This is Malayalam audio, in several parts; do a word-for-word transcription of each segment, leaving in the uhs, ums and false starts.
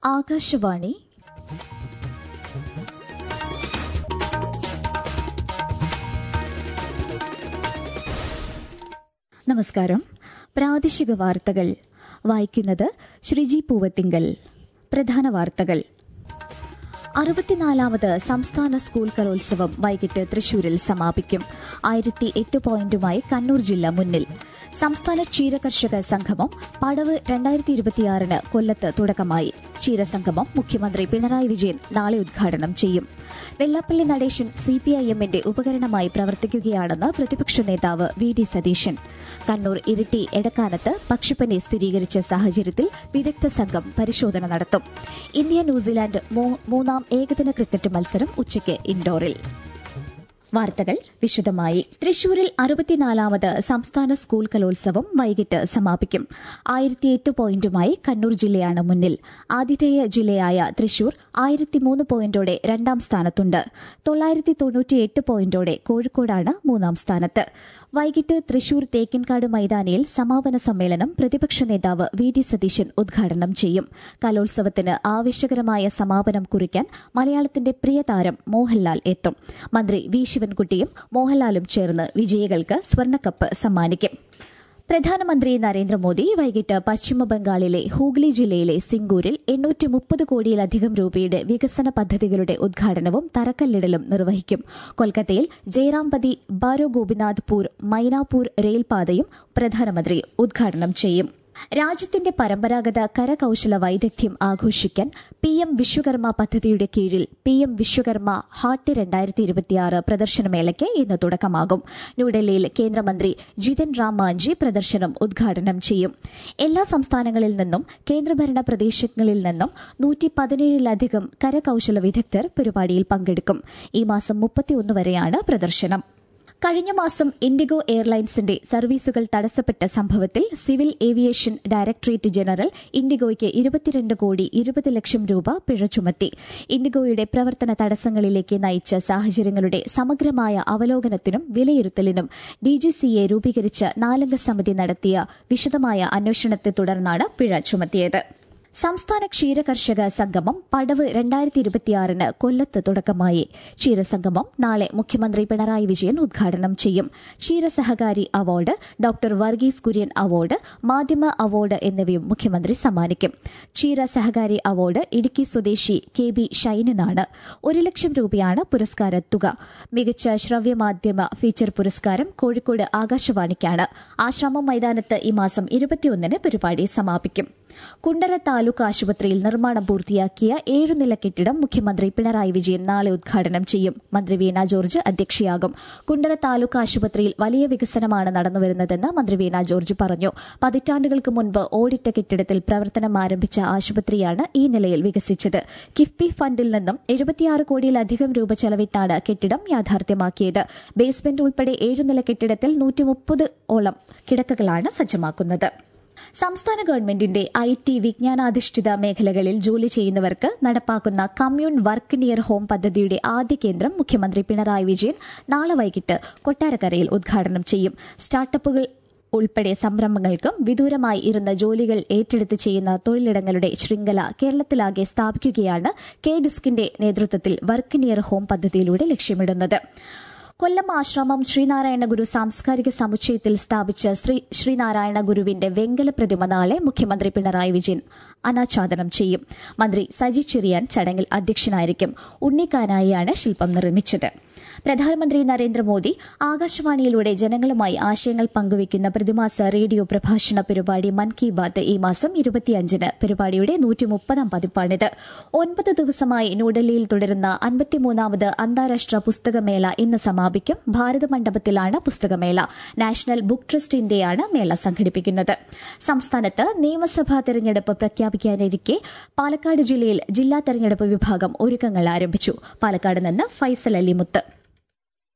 ആകാശവാണി. നമസ്കാരം. പ്രാദേശിക വാർത്തകൾ വായിക്കുന്നത് ശ്രീജി പൂവത്തിങ്കൽ. പ്രധാന വാർത്തകൾ. അറുപത്തിനാലാമത് സംസ്ഥാന സ്കൂൾ കലോത്സവം വൈകിട്ട് തൃശൂരിൽ സമാപിക്കും. ആയിരത്തി എട്ട് പോയിന്റുമായി കണ്ണൂർ ജില്ല മുന്നിൽ. സംസ്ഥാന ക്ഷീരകർഷക സംഗമം പടവ് രണ്ടായിരത്തി ഇരുപത്തിയാറിന് കൊല്ലത്ത് തുടക്കമായി. ക്ഷീരസംഗമം മുഖ്യമന്ത്രി പിണറായി വിജയൻ നാളെ ഉദ്ഘാടനം ചെയ്യും. വെള്ളാപ്പള്ളി നടേശൻ സിപിഐഎമ്മിന്റെ ഉപകരണമായി പ്രവർത്തിക്കുകയാണെന്ന് പ്രതിപക്ഷ നേതാവ് വി ഡി സതീശൻ. കണ്ണൂർ ഇരിട്ടി എടക്കാനത്ത് പക്ഷിപ്പനി സ്ഥിരീകരിച്ച സാഹചര്യത്തിൽ വിദഗ്ധ സംഘം പരിശോധന നടത്തും. ഇന്ത്യ ന്യൂസിലാൻഡ് മൂന്നാം ഏകദിന ക്രിക്കറ്റ് മത്സരം ഉച്ചയ്ക്ക് ഇൻഡോറിൽ. വാർത്തകൾ വിശദമായി. തൃശൂരിൽ അറുപത്തിനാലാമത് സംസ്ഥാന സ്കൂൾ കലോത്സവം വൈകിട്ട് സമാപിക്കും. ആയിരത്തിയെട്ട് പോയിന്റുമായി കണ്ണൂർ ജില്ലയാണ് മുന്നിൽ. ആതിഥേയ ജില്ലയായ തൃശൂർ ആയിരത്തിമൂന്ന് പോയിന്റോടെ രണ്ടാം സ്ഥാനത്തുണ്ട്. തൊള്ളായിരത്തി തൊണ്ണൂറ്റിയെട്ട് പോയിന്റോടെ കോഴിക്കോടാണ് മൂന്നാം സ്ഥാനത്ത്. വൈകിട്ട് തൃശൂർ തേക്കിൻകാട് മൈതാനിയിൽ സമാപന സമ്മേളനം പ്രതിപക്ഷ നേതാവ് വി ഡി സതീശൻ ഉദ്ഘാടനം ചെയ്യും. കലോത്സവത്തിന് ആവേശകരമായ സമാപനം കുറിക്കാൻ മലയാളത്തിന്റെ പ്രിയതാരം മോഹൻലാൽ എത്തും. മന്ത്രി വി ശിവൻകുട്ടിയും മോഹൻലാലും ചേർന്ന് വിജയികൾക്ക് സ്വർണ്ണക്കപ്പ് സമ്മാനിക്കും. പ്രധാനമന്ത്രി നരേന്ദ്രമോദി വൈകിട്ട് പശ്ചിമബംഗാളിലെ ഹൂഗ്ലി ജില്ലയിലെ സിംഗൂരിൽ എണ്ണൂറ്റി മുപ്പത് കോടിയിലധികം രൂപയുടെ വികസന പദ്ധതികളുടെ ഉദ്ഘാടനവും തറക്കല്ലിടലും നിർവഹിക്കും. കൊൽക്കത്തയിൽ ജയറാംപതി ബാരോ ഗോപിനാഥ്പൂർ മൈനാപൂർ റെയിൽപാതയും പ്രധാനമന്ത്രി ഉദ്ഘാടനം ചെയ്യും. രാജ്യത്തിന്റെ പരമ്പരാഗത കരകൌശല വൈദഗ്ധ്യം ആഘോഷിക്കാൻ പി എം വിശ്വകർമ്മ പദ്ധതിയുടെ കീഴിൽ പി എം വിശ്വകർമ്മ ഹാട്ട് രണ്ടായിരത്തി ഇരുപത്തിയാറ് പ്രദർശനമേളയ്ക്ക് ഇന്ന് തുടക്കമാകും. ന്യൂഡൽഹിയിൽ കേന്ദ്രമന്ത്രി ജിതൻ റാം മാഞ്ചി പ്രദർശനം ഉദ്ഘാടനം ചെയ്യും. എല്ലാ സംസ്ഥാനങ്ങളിൽ നിന്നും കേന്ദ്രഭരണ പ്രദേശങ്ങളിൽ നിന്നും നൂറ്റി പതിനേഴിലധികം കരകൌശല വിദഗ്ധർ പരിപാടിയിൽ പങ്കെടുക്കും. ഈ മാസം മുപ്പത്തിയൊന്ന് വരെയാണ് പ്രദർശനം. കഴിഞ്ഞ മാസം ഇൻഡിഗോ എയർലൈൻസിന്റെ സർവീസുകൾ തടസ്സപ്പെട്ട സംഭവത്തിൽ സിവിൽ ഏവിയേഷൻ ഡയറക്ടറേറ്റ് ജനറൽ ഇൻഡിഗോയ്ക്ക് ഇരുപത്തിരണ്ട് കോടി ഇരുപത് ലക്ഷം രൂപ പിഴ ചുമത്തി. ഇൻഡിഗോയുടെ പ്രവർത്തന തടസ്സങ്ങളിലേക്ക് നയിച്ച സാഹചര്യങ്ങളുടെ സമഗ്രമായ അവലോകനത്തിനും വിലയിരുത്തലിനും ഡിജിസിഎ രൂപീകരിച്ച നാലംഗ സമിതി നടത്തിയ വിശദമായ അന്വേഷണത്തെ തുടർന്നാണ് പിഴ ചുമത്തിയത്. സംസ്ഥാന ക്ഷീരകർഷക സംഗമം പടവ് രണ്ടായിരത്തി ഇരുപത്തിയാറിന് കൊല്ലത്ത് തുടക്കമായി. ക്ഷീരസംഗമം നാളെ മുഖ്യമന്ത്രി പിണറായി വിജയൻ ഉദ്ഘാടനം ചെയ്യും. ക്ഷീരസഹകാരി award, doctor Varghese Kurien award, മാധ്യമ അവാർഡ് എന്നിവയും മുഖ്യമന്ത്രി സമ്മാനിക്കും. ക്ഷീരസഹകാരി അവാർഡ് ഇടുക്കി സ്വദേശി കെ ബി ഷൈനിനാണ്. ഒരു ലക്ഷം രൂപയാണ് പുരസ്കാര തുക. മികച്ച ശ്രവ്യമാധ്യമ ഫീച്ചർ പുരസ്കാരം കോഴിക്കോട് ആകാശവാണിക്കാണ്. ആശ്രമം മൈതാനത്ത് ഈ മാസം ഇരുപത്തിയൊന്നിന് പരിപാടി സമാപിക്കും. കുണ്ടറ താലൂക്ക് ആശുപത്രിയിൽ നിർമ്മാണം പൂർത്തിയാക്കിയ ഏഴുനില കെട്ടിടം മുഖ്യമന്ത്രി പിണറായി വിജയൻ നാളെ ഉദ്ഘാടനം ചെയ്യും. മന്ത്രി വീണ ജോർജ് അധ്യക്ഷയാകും. കുണ്ടറ താലൂക്ക് ആശുപത്രിയിൽ വലിയ വികസനമാണ് നടന്നുവരുന്നതെന്ന് മന്ത്രി വീണ ജോർജ് പറഞ്ഞു. പതിറ്റാണ്ടുകൾക്ക് മുൻപ് ഓടിട്ട കെട്ടിടത്തിൽ പ്രവർത്തനം ആരംഭിച്ച ആശുപത്രിയാണ് ഈ നിലയിൽ വികസിച്ചത്. കിഫ്ബി ഫണ്ടിൽ നിന്നും എഴുപത്തിയാറ് കോടിയിലധികം രൂപ ചെലവിട്ടാണ് കെട്ടിടം യാഥാർത്ഥ്യമാക്കിയത്. ബേസ്മെന്റ് ഉൾപ്പെടെ ഏഴുനില കെട്ടിടത്തിൽ നൂറ്റി മുപ്പത് ഓളം കിടക്കകളാണ് സജ്ജമാക്കുന്നത്. സംസ്ഥാന ഗവൺമെന്റിന്റെ ഐ ടി വിജ്ഞാനാധിഷ്ഠിത മേഖലകളിൽ ജോലി ചെയ്യുന്നവർക്ക് നടപ്പാക്കുന്ന കമ്മ്യൂൺ വർക്ക് നിയർ ഹോം പദ്ധതിയുടെ ആദ്യ കേന്ദ്രം മുഖ്യമന്ത്രി പിണറായി വിജയൻ നാളെ വൈകിട്ട് കൊട്ടാരക്കരയിൽ ഉദ്ഘാടനം ചെയ്യും. സ്റ്റാർട്ടപ്പുകൾ ഉൾപ്പെടെ സംരംഭങ്ങൾക്കും വിദൂരമായി ഇരുന്ന ജോലികൾ ഏറ്റെടുത്ത് ചെയ്യുന്ന തൊഴിലിടങ്ങളുടെ ശൃംഖല കേരളത്തിലാകെ സ്ഥാപിക്കുകയാണ് കെ ഡിസ്കിന്റെ നേതൃത്വത്തിൽ വർക്ക് നിയർ ഹോം പദ്ധതിയിലൂടെ ലക്ഷ്യമിടുന്നത്. കൊല്ലം ആശ്രമം ശ്രീനാരായണ ഗുരു സാംസ്കാരിക സമുച്ചയത്തിൽ സ്ഥാപിച്ച ശ്രീ ശ്രീനാരായണ ഗുരുവിന്റെ വെങ്കല പ്രതിമ നാളെ മുഖ്യമന്ത്രി പിണറായി വിജയൻ അനാച്ഛാദനം ചെയ്യും. മന്ത്രി സജി ചെറിയാൻ ചടങ്ങിൽ അധ്യക്ഷനായിരിക്കും. ഉണ്ണിക്കാനായിയാണ് ശില്പം നിർമ്മിച്ചത്. പ്രധാനമന്ത്രി നരേന്ദ്രമോദി ആകാശവാണിയിലൂടെ ജനങ്ങളുമായി ആശയങ്ങൾ പങ്കുവയ്ക്കുന്ന പ്രതിമാസ റേഡിയോ പ്രഭാഷണ പരിപാടി മൻ കി ബാത്ത് ഈ മാസം ഇരുപത്തിയഞ്ചിന് പരിപാടിയുടെ നൂറ്റിമുപ്പതാം പതിപ്പാണിത്. ഒൻപത് ദിവസമായി ന്യൂഡൽഹിയിൽ തുടരുന്ന അൻപത്തിമൂന്നാമത് അന്താരാഷ്ട്ര പുസ്തകമേള ഇന്ന് സമാപിക്കും. ഭാരത മണ്ഡപത്തിലാണ് പുസ്തകമേള. നാഷണൽ ബുക്ക് ട്രസ്റ്റ് ഇന്ത്യയാണ് മേള സംഘടിപ്പിക്കുന്നത്. സംസ്ഥാനത്ത് നിയമസഭാ തെരഞ്ഞെടുപ്പ് പ്രഖ്യാപിക്കാനിരിക്കെ പാലക്കാട് ജില്ലയിൽ ജില്ലാ തെരഞ്ഞെടുപ്പ് വിഭാഗം ഒരുക്കങ്ങൾ ആരംഭിച്ചു. പാലക്കാട് നിന്ന് ഫൈസൽ അലിമുത്ത്.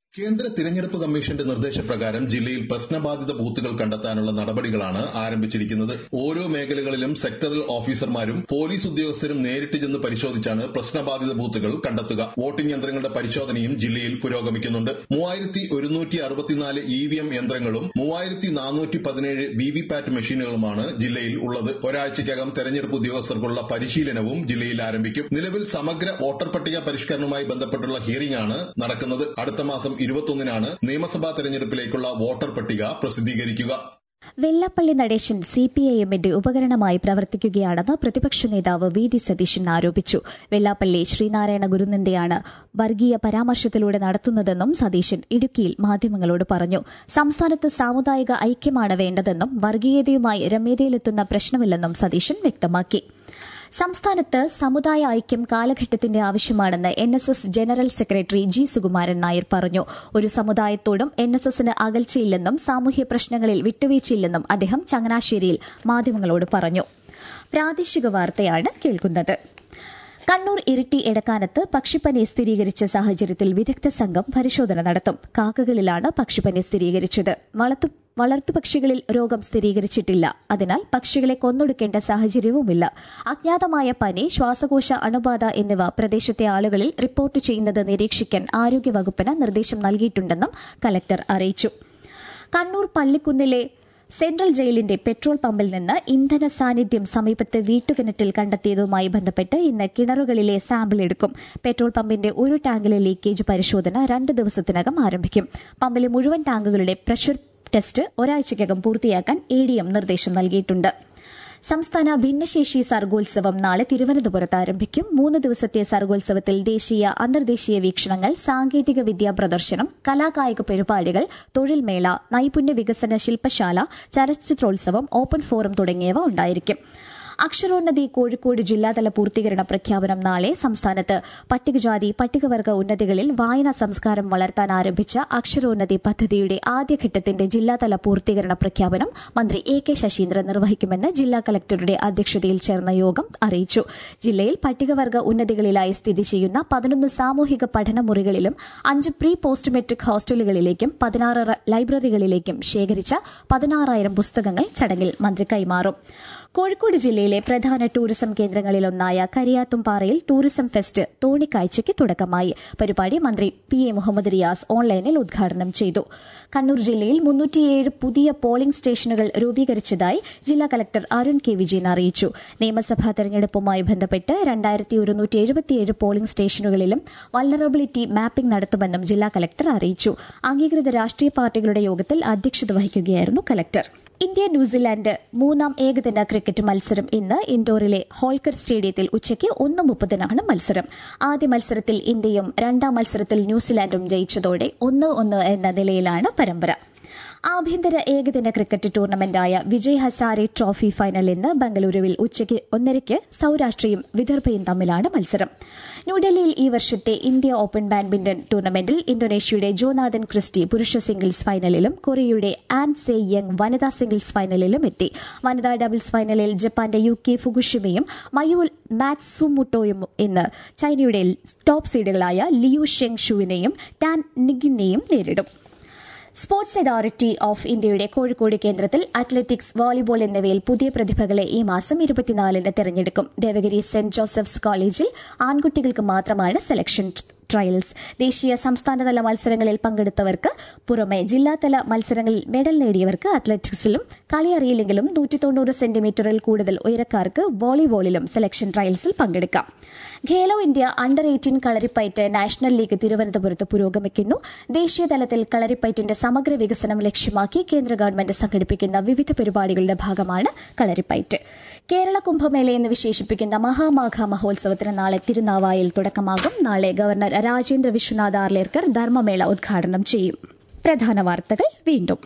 കേന്ദ്ര തിരഞ്ഞെടുപ്പ് കമ്മീഷന്റെ നിർദ്ദേശപ്രകാരം ജില്ലയിൽ പ്രശ്നബാധിത ബൂത്തുകൾ കണ്ടെത്താനുള്ള നടപടികളാണ് ആരംഭിച്ചിരിക്കുന്നത്. ഓരോ മേഖലകളിലും സെക്ടറൽ ഓഫീസർമാരും പോലീസ് ഉദ്യോഗസ്ഥരും നേരിട്ട് ചെന്ന് പരിശോധിച്ചാണ് പ്രശ്നബാധിത ബൂത്തുകൾ കണ്ടെത്തുക. വോട്ടിംഗ് യന്ത്രങ്ങളുടെ പരിശോധനയും ജില്ലയിൽ പുരോഗമിക്കുന്നുണ്ട്. മൂവായിരത്തി ഒരുന്നൂറ്റി അറുപത്തിനാല് ഇ വി എം യന്ത്രങ്ങളും മൂവായിരത്തി നാനൂറ്റി പതിനേഴ് വി വി പാറ്റ് മെഷീനുകളുമാണ് ജില്ലയിൽ ഉള്ളത്. ഒരാഴ്ചയ്ക്കകം തെരഞ്ഞെടുപ്പ് ഉദ്യോഗസ്ഥർക്കുള്ള പരിശീലനവും ജില്ലയിൽ ആരംഭിക്കും. നിലവിൽ സമഗ്ര വോട്ടർ പട്ടിക പരിഷ്കരണവുമായി ബന്ധപ്പെട്ടുള്ള ഹിയറിംഗ് ആണ് നടക്കുന്നത്. അടുത്ത മാസം ഇരുപത്തൊന്നിനാണ് നിയമസഭാ തെരഞ്ഞെടുപ്പിലേക്കുള്ള വോട്ടർ പട്ടിക പ്രസിദ്ധീകരിക്കുക. Vellappally Natesan C P I എമ്മിന്റെ ഉപകരണമായി പ്രവർത്തിക്കുകയാണെന്ന് പ്രതിപക്ഷ നേതാവ് വി ഡി സതീശൻ ആരോപിച്ചു. വെള്ളാപ്പള്ളി ശ്രീനാരായണ ഗുരുനിന്ദയാണ് വർഗീയ പരാമർശത്തിലൂടെ നടത്തുന്നതെന്നും സതീശൻ ഇടുക്കിയിൽ മാധ്യമങ്ങളോട് പറഞ്ഞു. സംസ്ഥാനത്ത് സാമുദായിക ഐക്യമാണ് വേണ്ടതെന്നും വർഗീയതയുമായി രമ്യതയിലെത്തുന്ന പ്രശ്നമില്ലെന്നും സതീശൻ വ്യക്തമാക്കി. സംസ്ഥാനത്ത് സമുദായ ഐക്യം കാലഘട്ടത്തിന്റെ ആവശ്യമാണെന്ന് N S S general secretary G Sukumaran Nair പറഞ്ഞു. ഒരു സമുദായത്തോടും എൻ എസ് എസിന് അകൽച്ചയില്ലെന്നും സാമൂഹ്യ പ്രശ്നങ്ങളിൽ വിട്ടുവീഴ്ചയില്ലെന്നും അദ്ദേഹം ചങ്ങനാശ്ശേരിയിൽ മാധ്യമങ്ങളോട് പറഞ്ഞു. പ്രാദേശിക വാർത്തയാണ് കേൾക്കുന്നത്. കണ്ണൂർ ഇരിട്ടി എടക്കാനത്ത് പക്ഷിപ്പനി സ്ഥിരീകരിച്ച സാഹചര്യത്തിൽ വിദഗ്ധ സംഘം പരിശോധന നടത്തും. കാക്കകളിലാണ് പക്ഷിപ്പനി സ്ഥിരീകരിച്ചത്. വളർത്തുപക്ഷികളിൽ രോഗം സ്ഥിരീകരിച്ചിട്ടില്ല. അതിനാൽ പക്ഷികളെ കൊന്നൊടുക്കേണ്ട സാഹചര്യവുമില്ല. അജ്ഞാതമായ പനി, ശ്വാസകോശ അണുബാധ എന്നിവ പ്രദേശത്തെ ആളുകളിൽ റിപ്പോർട്ട് ചെയ്യുന്നത് നിരീക്ഷിക്കാൻ ആരോഗ്യവകുപ്പിന് നിർദ്ദേശം നൽകിയിട്ടുണ്ടെന്നും കലക്ടർ അറിയിച്ചു. കണ്ണൂർ പള്ളിക്കുന്നിലെ സെൻട്രൽ ജയിലിന്റെ പെട്രോൾ പമ്പിൽ നിന്ന് ഇന്ധന സാന്നിധ്യം സമീപത്ത് വീട്ടുകിണറ്റിൽ കണ്ടെത്തിയതുമായി ബന്ധപ്പെട്ട് ഇന്ന് കിണറുകളിലെ സാമ്പിൾ എടുക്കും. പെട്രോൾ പമ്പിന്റെ ഒരു ടാങ്കിലെ ലീക്കേജ് പരിശോധന രണ്ട് ദിവസത്തിനകം ആരംഭിക്കും. പമ്പിലെ മുഴുവൻ ടാങ്കുകളുടെ പ്രഷർ ടെസ്റ്റ് ഒരാഴ്ചയ്ക്കകം പൂർത്തിയാക്കാൻ എ ഡി എം നിർദ്ദേശം നൽകിയിട്ടുണ്ട്. സംസ്ഥാന ഭിന്നശേഷി സർഗോത്സവം നാളെ തിരുവനന്തപുരത്ത് ആരംഭിക്കും. മൂന്ന് ദിവസത്തെ സർഗോത്സവത്തിൽ ദേശീയ അന്തർദേശീയ വീക്ഷണങ്ങൾ, സാങ്കേതിക വിദ്യാ പ്രദർശനം, കലാകായിക പരിപാടികൾ, തൊഴിൽമേള, നൈപുണ്യ വികസന ശില്പശാല, ചലച്ചിത്രോത്സവം, ഓപ്പൺ ഫോറം തുടങ്ങിയവ ഉണ്ടായിരിക്കും. അക്ഷരോന്നതി കോഴിക്കോട് ജില്ലാതല പൂർത്തീകരണ പ്രഖ്യാപനം നാളെ. സംസ്ഥാനത്ത് പട്ടികജാതി പട്ടികവർഗ ഉന്നതികളിൽ വായനാ സംസ്കാരം വളർത്താൻ ആരംഭിച്ച അക്ഷരോന്നതി പദ്ധതിയുടെ ആദ്യഘട്ടത്തിന്റെ ജില്ലാതല പൂർത്തീകരണ പ്രഖ്യാപനം മന്ത്രി എ കെ ശശീന്ദ്രൻ നിർവഹിക്കുമെന്ന് ജില്ലാ കലക്ടറുടെ അധ്യക്ഷതയിൽ ചേർന്ന യോഗം അറിയിച്ചു. ജില്ലയിൽ പട്ടികവർഗ ഉന്നതികളിലായി സ്ഥിതി ചെയ്യുന്ന പതിനൊന്ന് സാമൂഹിക പഠനമുറികളിലും അഞ്ച് പ്രീ പോസ്റ്റ് മെട്രിക് ഹോസ്റ്റലുകളിലേക്കും പതിനാറ് ലൈബ്രറികളിലേക്കും ശേഖരിച്ച പതിനാറായിരം പുസ്തകങ്ങൾ ചടങ്ങിൽ മന്ത്രി കൈമാറും. കോഴിക്കോട് ജില്ലയിലെ പ്രധാന ടൂറിസം കേന്ദ്രങ്ങളിലൊന്നായ കരിയാത്തുംപാറയിൽ ടൂറിസം ഫെസ്റ്റ് തോണിക്കാഴ്ചയ്ക്ക് തുടക്കമായി. പരിപാടി മന്ത്രി പി എ മുഹമ്മദ് റിയാസ് ഓൺലൈനിൽ ഉദ്ഘാടനം ചെയ്തു. കണ്ണൂർ ജില്ലയിൽ മുന്നൂറ്റിയേഴ് പുതിയ പോളിംഗ് സ്റ്റേഷനുകൾ രൂപീകരിച്ചതായി ജില്ലാ കലക്ടർ അരുൺ കെ വിജയൻ അറിയിച്ചു. നിയമസഭാ തെരഞ്ഞെടുപ്പുമായി ബന്ധപ്പെട്ട് രണ്ടായിരത്തി ഒരുന്നൂറ്റി എഴുപത്തിയേഴ് പോളിംഗ് സ്റ്റേഷനുകളിലും വൾണറബിലിറ്റി മാപ്പിംഗ് നടത്തുമെന്നും ജില്ലാ കലക്ടർ അറിയിച്ചു. അംഗീകൃത രാഷ്ട്രീയ പാർട്ടികളുടെ യോഗത്തിൽ അധ്യക്ഷത വഹിക്കുകയായിരുന്നു കലക്ടർ. ഇന്ത്യ ന്യൂസിലാൻഡ് മൂന്നാം ഏകദിന ക്രിക്കറ്റ് മത്സരം ഇന്ന് ഇൻഡോറിലെ ഹോൾക്കർ സ്റ്റേഡിയത്തിൽ ഉച്ചയ്ക്ക് ഒന്ന് മുപ്പതിനാണ് മത്സരം. ആദ്യ മത്സരത്തിൽ ഇന്ത്യയും രണ്ടാം മത്സരത്തിൽ ന്യൂസിലാൻഡും ജയിച്ചതോടെ ഒന്ന് ഒന്ന് എന്ന നിലയിലാണ് പരമ്പര. ആഭ്യന്തര ഏകദിന ക്രിക്കറ്റ് ടൂർണമെന്റായ വിജയ് ഹസാരെ ട്രോഫി ഫൈനൽ ഇന്ന് ബംഗളൂരുവിൽ ഉച്ചയ്ക്ക് ഒന്നരയ്ക്ക് സൌരാഷ്ട്രയും വിദർഭയും തമ്മിലാണ് മത്സരം. ന്യൂഡൽഹിയിൽ ഈ വർഷത്തെ ഇന്ത്യ ഓപ്പൺ ബാഡ്മിന്റൺ ടൂർണമെന്റിൽ ഇന്തോനേഷ്യയുടെ ജോനാഥൻ ക്രിസ്റ്റി പുരുഷ സിംഗിൾസ് ഫൈനലിലും കൊറിയയുടെ ആൻ സെ യങ് വനിതാ സിംഗിൾസ് ഫൈനലിലും എത്തി. വനിതാ ഡബിൾസ് ഫൈനലിൽ ജപ്പാന്റെ യുക്കി ഫുകുഷിമയും മയൂൽ മാറ്റ്സുമുട്ടോയും ഇന്ന് ചൈനയുടെ ടോപ്പ് സീഡുകളായ ലിയു ഷെങ് ഷുവിനെയും ടാൻ നിഗിനെയും നേരിടും. സ്പോർട്സ് അതോറിറ്റി ഓഫ് ഇന്ത്യയുടെ കോഴിക്കോട് കേന്ദ്രത്തിൽ അത്ലറ്റിക്സ്, വോളിബോൾ എന്നിവയിൽ പുതിയ പ്രതിഭകളെ ഈ മാസം ഇരുപത്തിനാലിന് തെരഞ്ഞെടുക്കും. ദേവഗിരി സെന്റ് ജോസഫ്സ് കോളേജിൽ ആൺകുട്ടികൾക്ക് മാത്രമാണ് സെലക്ഷൻ ട്രയൽസ്. ദേശീയ സംസ്ഥാനതല മത്സരങ്ങളിൽ പങ്കെടുത്തവർക്ക് പുറമെ ജില്ലാതല മത്സരങ്ങളിൽ മെഡൽ നേടിയവർക്ക് അത്ലറ്റിക്സിലും കളിയറിയില്ലെങ്കിലും നൂറ്റി തൊണ്ണൂറ് സെന്റിമീറ്ററിൽ കൂടുതൽ ഉയരക്കാർക്ക് വോളിബോളിലും സെലക്ഷൻ ട്രയൽസിൽ പങ്കെടുക്കാം. Khelo India under eighteen Kalaripayattu national league തിരുവനന്തപുരത്ത് പുരോഗമിക്കുന്നു. ദേശീയതലത്തിൽ കളരിപ്പയറ്റിന്റെ സമഗ്ര വികസനം ലക്ഷ്യമാക്കി കേന്ദ്ര ഗവൺമെന്റ് സംഘടിപ്പിക്കുന്ന വിവിധ പരിപാടികളുടെ ഭാഗമാണ് കളരിപ്പയറ്റ്. കേരള കുംഭമേള എന്ന് വിശേഷിപ്പിക്കുന്ന മഹാമാഘ മഹോത്സവത്തിന് നാളെ തിരുനാവായിൽ തുടക്കമാകും. നാളെ ഗവർണർ രാജേന്ദ്ര വിശ്വനാഥ് ആർലേക്കർ ധർമ്മമേള ഉദ്ഘാടനം ചെയ്യും. പ്രധാന വാർത്തകൾ വീണ്ടും.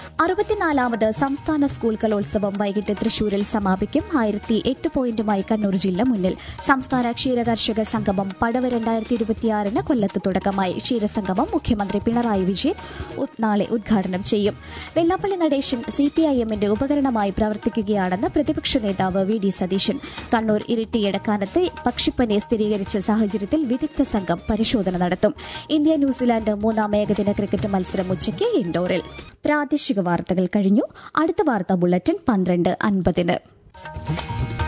അറുപത്തിനാലാമത് സംസ്ഥാന സ്കൂൾ കലോത്സവം വൈകിട്ട് തൃശൂരിൽ സമാപിക്കും. ആയിരത്തി എട്ട് പോയിന്റുമായി കണ്ണൂർ ജില്ല മുന്നിൽ. സംസ്ഥാന ക്ഷീരകർഷക സംഗമം പടവ് രണ്ടായിരത്തി ഇരുപത്തിയാറിന് കൊല്ലത്ത് തുടക്കമായി. ക്ഷീരസംഗമം മുഖ്യമന്ത്രി പിണറായി വിജയൻ നാളെ ഉദ്ഘാടനം ചെയ്യും. വെള്ളാപ്പള്ളി നടേശൻ സിപിഐഎമ്മിന്റെ ഉപകരണമായി പ്രവർത്തിക്കുകയാണെന്ന് പ്രതിപക്ഷ നേതാവ് വി ഡി സതീശൻ. കണ്ണൂർ ഇരിട്ടി എടക്കാനത്ത് പക്ഷിപ്പനി സ്ഥിരീകരിച്ച സാഹചര്യത്തിൽ വിദഗ്ധ സംഘം പരിശോധന നടത്തും. ഇന്ത്യ ന്യൂസിലാൻഡ് മൂന്നാം ഏകദിന ക്രിക്കറ്റ് മത്സരം ഉച്ചയ്ക്ക് ഇൻഡോറിൽ. പ്രാദേശിക വാർത്തകൾ കഴിഞ്ഞു. അടുത്ത വാർത്താ ബുള്ളറ്റിൻ പന്ത്രണ്ട് അൻപതിന്.